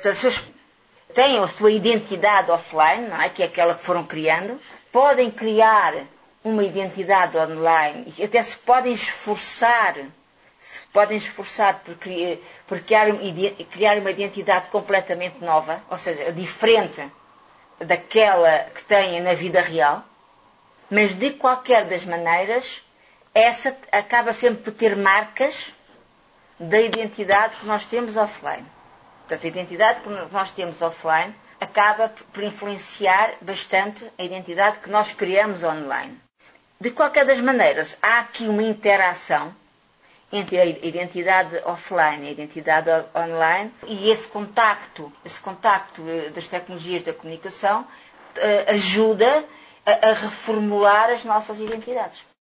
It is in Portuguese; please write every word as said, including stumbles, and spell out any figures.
Portanto, as pessoas têm a sua identidade offline, não é? Que é aquela que foram criando, podem criar uma identidade online e até se podem esforçar, se podem esforçar por, criar, por criar, criar uma identidade completamente nova, ou seja, diferente daquela que têm na vida real, mas de qualquer das maneiras, essa acaba sempre por ter marcas da identidade que nós temos offline. Portanto, a identidade que nós temos offline acaba por influenciar bastante a identidade que nós criamos online. De qualquer das maneiras, há aqui uma interação entre a identidade offline e a identidade online, e esse contacto, esse contacto das tecnologias da comunicação ajuda a reformular as nossas identidades.